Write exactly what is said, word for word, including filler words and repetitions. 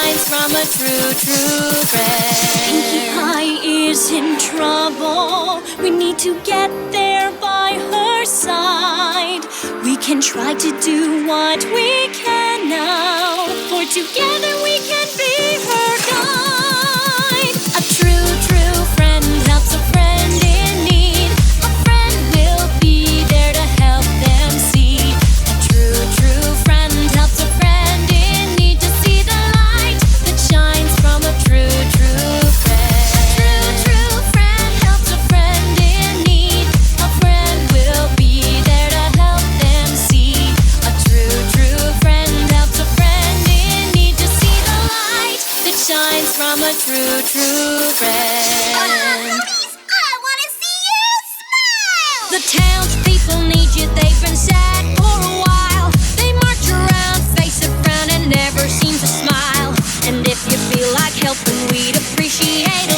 shines from a true, true friend. Pinkie Pie is in trouble. We need to get there by her side. We can try to do what we can now, for together we can be her guide. A true, true friend helps a friend in need. A friend will be there to help them see. A true, true friend helps a friend in need to see the light that shines from a true, true friend. A true, true friend helps a friend in need. A friend will be there to help them see. A true, true friend helps a friend in need to see the light that shines from a true, true friend. I want to see you smile! The townspeople need you, they've been sad for a while. They march around, face a frown, and never seem to smile. And if you feel like helping, we'd appreciate it.